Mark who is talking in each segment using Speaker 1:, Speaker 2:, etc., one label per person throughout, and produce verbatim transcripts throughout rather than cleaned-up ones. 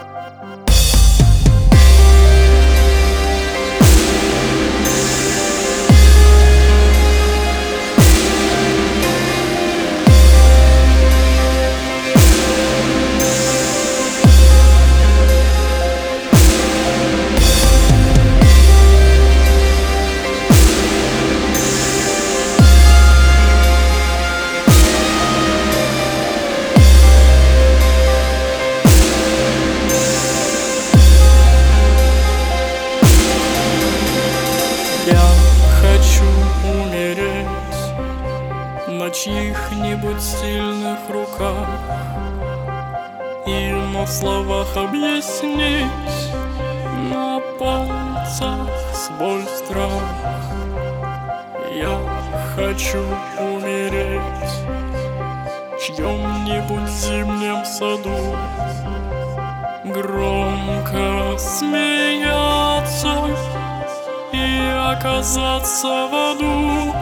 Speaker 1: На чьих-нибудь сильных руках и на словах объяснить, на пальцах свой страх. Я хочу умереть в чьем-нибудь зимнем саду, громко смеяться и оказаться в аду.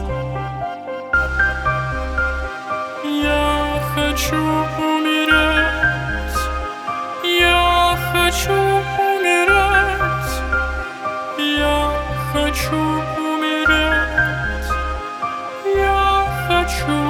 Speaker 1: Я хочу умереть, я хочу умереть, я хочу умереть, я хочу.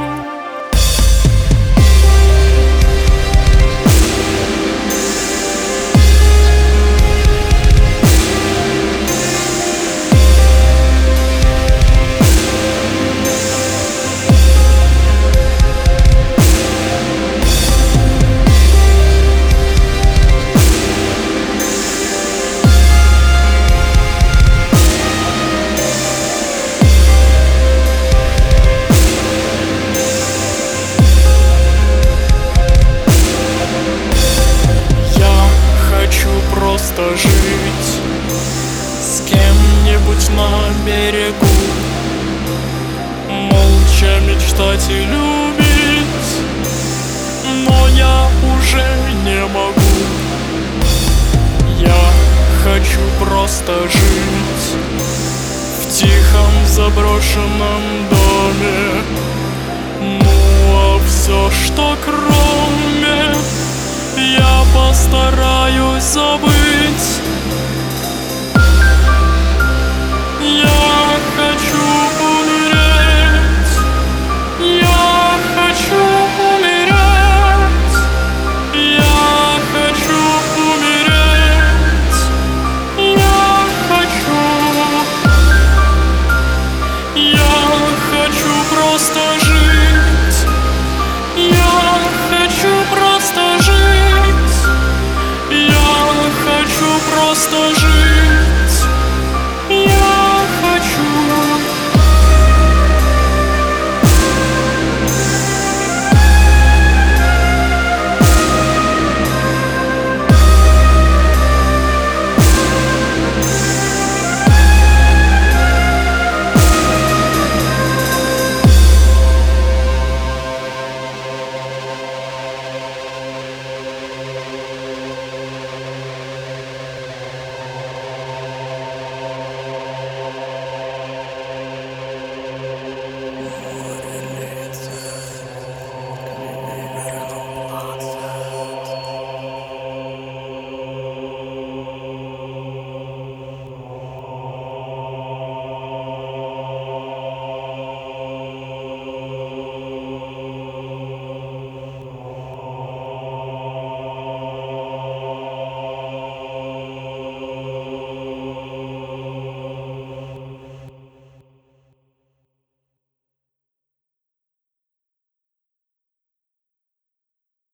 Speaker 1: Просто жить с кем-нибудь на берегу, молча мечтать и любить, но я уже не могу. Я хочу просто жить в тихом заброшенном доме, ну а все, что кроме, я постараюсь забыть. Я хочу умереть, я хочу умереть, я хочу умереть, я хочу. Я хочу просто жить, я хочу просто жить. Я хочу просто